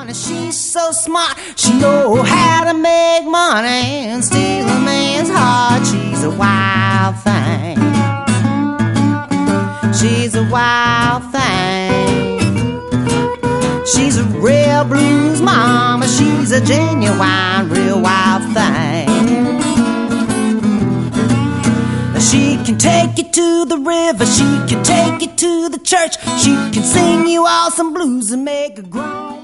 honey, she's so smart. She know how to make money and steal a man's heart. She's a wild thing. She's a wild thing. She's a real blues mama. She's a genuine, real wild thing. She can take you to the river, she can take you to the church, she can sing you all some blues and make a groan.